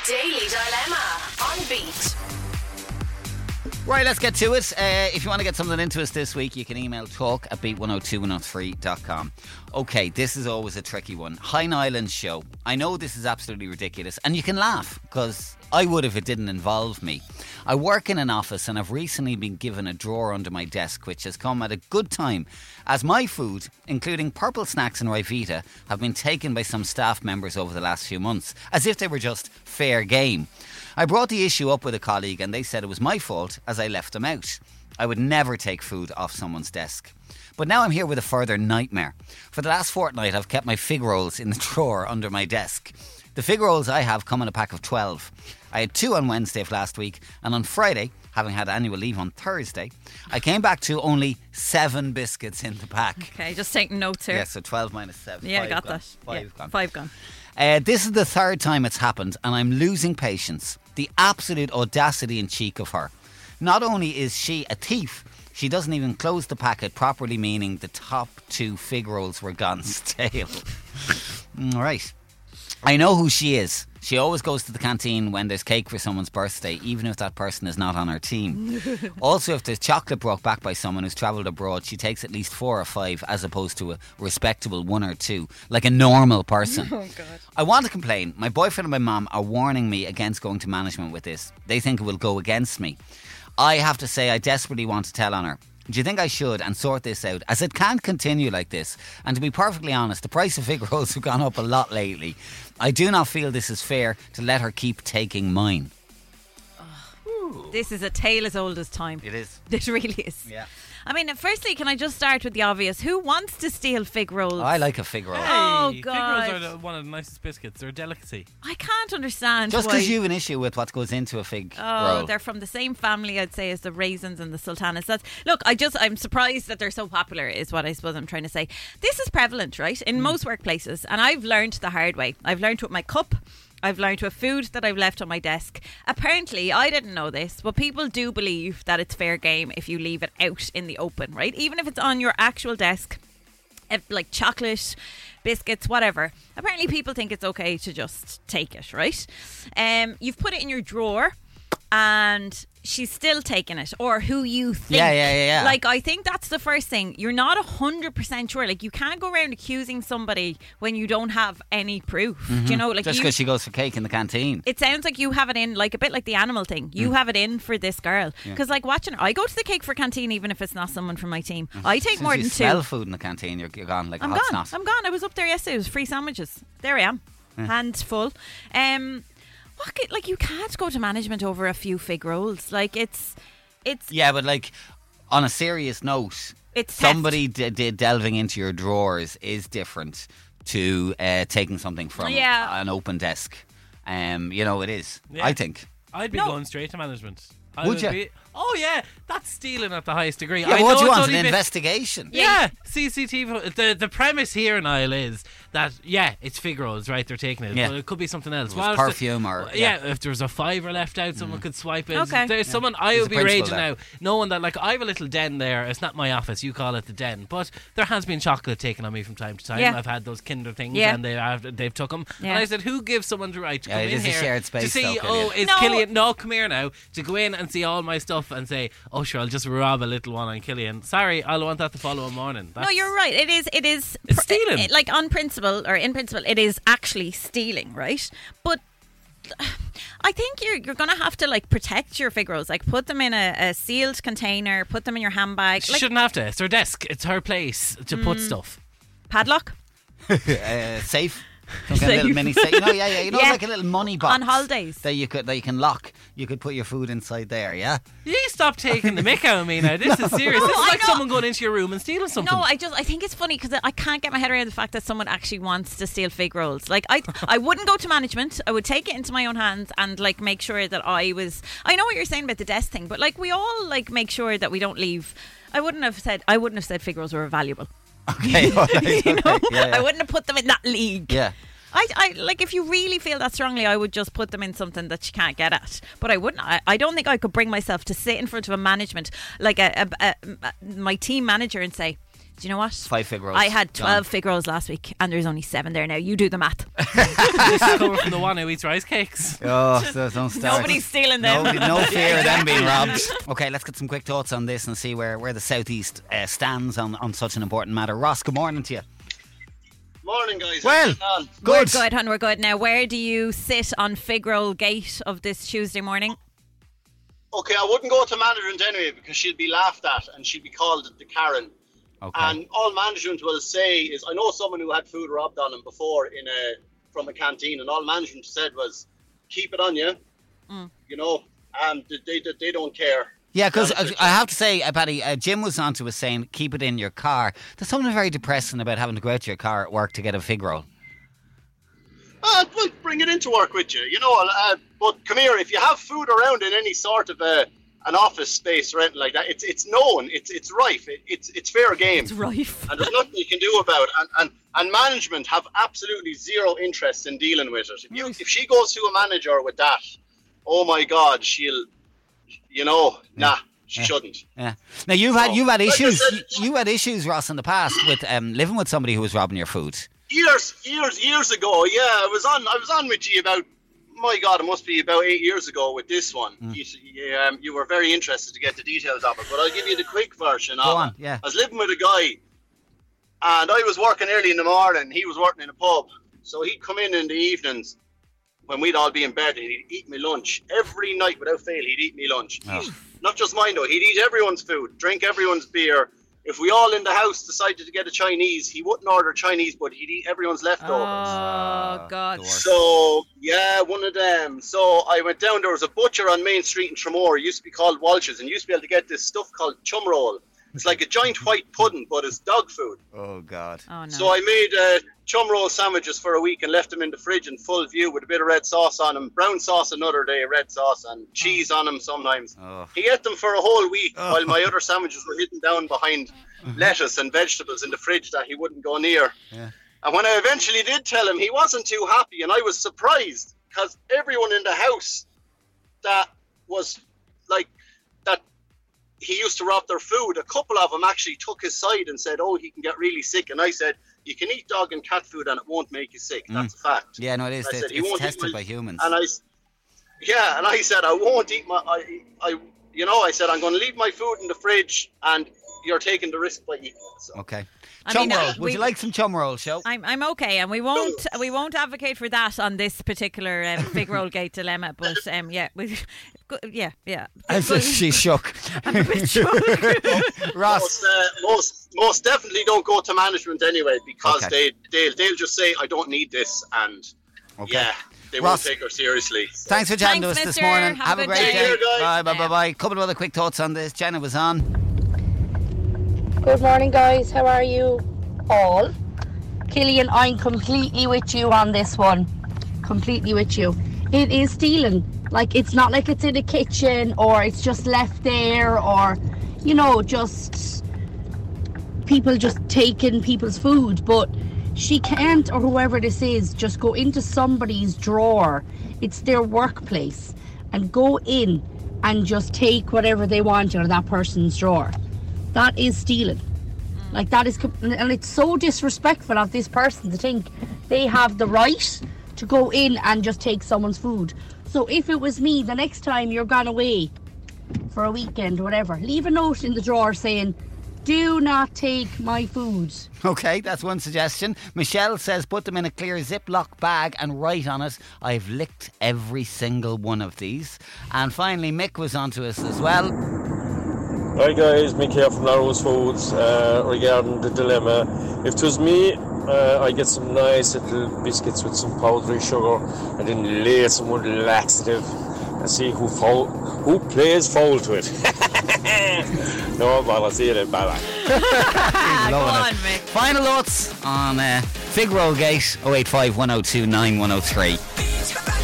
Daily Dilemma on Beat. Right, let's get to it. If you want to get something into us this week, you can email talk@beat102103.com. Okay, this is always a tricky one. High Island show. I know this is absolutely ridiculous, and you can laugh, because I would if it didn't involve me. I work in an office and I've recently been given a drawer under my desk, which has come at a good time, as my food, including purple snacks and Ryvita, have been taken by some staff members over the last few months, as if they were just fair game. I brought the issue up with a colleague and they said it was my fault as I left them out. I would never take food off someone's desk. But now I'm here with a further nightmare. For the last fortnight I've kept my fig rolls in the drawer under my desk. The fig rolls I have come in a pack of 12. I had 2 on Wednesday of last week, and on Friday, having had annual leave on Thursday, I came back to only 7 biscuits in the pack. Okay, just taking notes here. Yeah, so 12 minus 7. Yeah, I 5 got gone. that. 5 Yeah, gone. 5 gone. This is the 3rd time it's happened, and I'm losing patience. The absolute audacity and cheek of her. Not only is she a thief, she doesn't even close the packet properly, meaning the top 2 fig rolls were gone stale. Right. I know who she is. She always goes to the canteen when there's cake for someone's birthday, even if that person is not on her team. Also, if there's chocolate brought back by someone who's travelled abroad, she takes at least 4 or 5 as opposed to a respectable 1 or 2, like a normal person. Oh, God. I want to complain. My boyfriend and my mum are warning me against going to management with this. They think it will go against me. I have to say I desperately want to tell on her. Do you think I should and sort this out, as it can't continue like this? And to be perfectly honest, the price of fig rolls have gone up a lot lately. I do not feel this is fair to let her keep taking mine. This is a tale as old as time. It is. It really is. Yeah. I mean, firstly, can I just start with the obvious? Who wants to steal fig rolls? I like a fig roll. Oh, Fig God. rolls are one of the nicest biscuits. They're a delicacy. I can't understand Just why. because you have an issue with what goes into a fig Oh, roll. they're from the same family, I'd say, as the raisins and the sultanas. I'm surprised that they're so popular, is what I suppose I'm trying to say. This is prevalent, right, in most workplaces, and I've learned the hard way. I've learned with my cup. I've learned with food that I've left on my desk. Apparently, I didn't know this, but people do believe that it's fair game if you leave it out in the open, right? Even if it's on your actual desk, like chocolate, biscuits, whatever. Apparently, people think it's okay to just take it, right? You've put it in your drawer, and she's still taking it, or who you think. Yeah. Like, I think that's the first thing. You're not 100% sure. Like, you can't go around accusing somebody when you don't have any proof. Do you know? Like, Just because she goes for cake in the canteen. it sounds like you have it in, like a bit like the animal thing. You have it in for this girl. Because, like, watching her, I go to the cake for canteen even if it's not someone from my team. I take Since more you than 2. smell food in the canteen, you're gone like a I'm hot gone. snot. I'm gone. I was up there yesterday. It was free sandwiches. There I am. Hands full. Like, you can't go to management over a few fig rolls. Like, it's Yeah, but like, on a serious note, It's somebody delving into your drawers is different to taking something from Yeah. an open desk. It is. Yeah. I think. I'd be No. going straight to management. Would you? Oh, yeah. That's stealing at the highest degree. Yeah, I what know do you it's want? only An been- investigation? Yeah, CCTV. The premise here, Niall, is that, it's fig rolls, right? They're taking it. Yeah. But it could be something else. It was perfume or... If there was a fiver left out, someone could swipe it. Okay. There's someone, I There's would a be principle raging there. now, knowing that, like, I have a little den there. It's not my office. You call it the den. But there has been chocolate taken on me from time to time. Yeah. I've had those Kinder things, Yeah. and they've took them. Yeah. And I said, who gives someone the right to come it in is a here shared space to see, though, Killian. is No. Killian... No, come here now. To go in and see all my stuff and say, oh, sure, I'll just rob a little one on Killian. Sorry, I'll want that the following morning. No, you're right. It is. It's stealing. Like, on principle, or in principle, it is actually stealing, right? But I think you're going to have to, like, protect your fig rolls. Like, put them in a sealed container, put them in your handbag. She Like, shouldn't have to. It's her desk. It's her place to put stuff. padlock. Safe. Some kind of little Safe. mini safe. Yeah. You know, Yeah. like a little money box. On holidays. That you can lock. You could put your food inside there, yeah? You stop taking the mick out of me now. This is serious. This is I like know. someone going into your room and stealing something. No, I think it's funny because I can't get my head around the fact that someone actually wants to steal fig rolls. Like, I wouldn't go to management. I would take it into my own hands and, like, make sure that I know what you're saying about the desk thing, but, like, we all, like, make sure that we don't leave. I wouldn't have said fig rolls were valuable. Okay, all right, You know, okay. Yeah. I wouldn't have put them in that league. Yeah. I like, if you really feel that strongly, I would just put them in something that you can't get at. But I wouldn't. I don't think I could bring myself to sit in front of a management, like my team manager, and say, Do you know what? 5 fig rolls. I had Gone. 12 fig rolls last week, and there's only 7 there now. You do the math. This is coming from the one who eats rice cakes. Oh, so don't start. Nobody's stealing them. No fear of them being robbed. Okay, let's get some quick thoughts on this and see where the Southeast stands on such an important matter. Ross, good morning to you. Morning, guys. Well, We're good. good, hon. We're good. Now, where do you sit on fig roll gate of this Tuesday morning? Okay, I wouldn't go to management anyway because she'd be laughed at and she'd be called the Karen. Okay. And all management will say is, I know someone who had food robbed on him before from a canteen, and all management said was, keep it on you. You know, and they don't care. Yeah, because I have to say, Paddy, Jim was on to us saying, keep it in your car. There's something very depressing about having to go out to your car at work to get a fig roll. Well, bring it into work with you, you know. But come here, if you have food around in any sort of an office space or anything like that, it's known, it's rife, it's fair game. It's rife. And there's nothing you can do about it. And management have absolutely zero interest in dealing with it. If she goes to a manager with that, oh my God, she'll, you know, she shouldn't. Yeah. Now you've had issues. You had issues, Ross, in the past with living with somebody who was robbing your food. Years ago, yeah, I was on with you about, my God, it must be about 8 years ago with this one. You were very interested to get the details of it, but I'll give you the quick version Go of on, it. yeah. I was living with a guy, and I was working early in the morning. He was working in a pub, so he'd come in the evenings when we'd all be in bed, and he'd eat me lunch every night without fail. He'd eat me lunch. Oh. Not just mine though. He'd eat everyone's food, drink everyone's beer. If we all in the house decided to get a Chinese, he wouldn't order Chinese, but he'd eat everyone's leftovers. Oh, God. the worst. So, yeah, one of them. So I went down, there was a butcher on Main Street in Tramore. It used to be called Walsh's, and you used to be able to get this stuff called chum roll. It's like a giant white pudding, but it's dog food. Oh, God. Oh, no. So I made chum roll sandwiches for a week and left them in the fridge in full view with a bit of red sauce on them, brown sauce another day, red sauce, and cheese on them sometimes. Oh. He ate them for a whole week while my other sandwiches were hidden down behind lettuce and vegetables in the fridge that he wouldn't go near. Yeah. And when I eventually did tell him, he wasn't too happy, and I was surprised because everyone in the house that was like that he used to rob their food, a couple of them actually took his side and said, oh, he can get really sick. And I said, you can eat dog and cat food and it won't make you sick. That's a fact. Yeah, no, it is. And I said, he It's won't eat tested my- by humans. And I said, I won't eat my, I said, I'm going to leave my food in the fridge and you're taking the risk by eating it. So. Okay. I Chum mean, roll. Would we- you like some chum roll, show? I'm okay, and we won't advocate for that on this particular fig roll gate dilemma. But yeah. She's shook. I'm a bit shook. Ross. Most definitely don't go to management anyway because Okay. they'll just say I don't need this and Okay. they Ross, won't take her seriously. Thanks for chatting to us Thanks, this mister. morning. Have a a good great day. day. Take care, guys. Bye. Couple of other quick thoughts on this. Jenna was on. Good morning, guys. How are you all? Killian, I'm completely with you on this one. Completely with you. It is stealing. Like, it's not like it's in the kitchen or it's just left there or, you know, just people just taking people's food. But she can't, or whoever this is, just go into somebody's drawer. It's their workplace. And go in and just take whatever they want out of that person's drawer. That is stealing. Like, that is, and it's so disrespectful of this person to think they have the right to go in and just take someone's food. So if it was me, the next time you're gone away for a weekend or whatever, leave a note in the drawer saying, do not take my food. Okay, that's one suggestion. Michelle says put them in a clear Ziploc bag and write on it, I've licked every single one of these. And finally, Mick was on to us as well. Hi guys, Mick here from Narrows Foods regarding the dilemma. If it was me, I get some nice little biscuits with some powdery sugar and then lay some with laxative and see who plays foul to it. No, but I'll see you then. Bye-bye. He's Go loving on, it. Mick. Final thoughts on Fig Roll Gate 085 1029 103.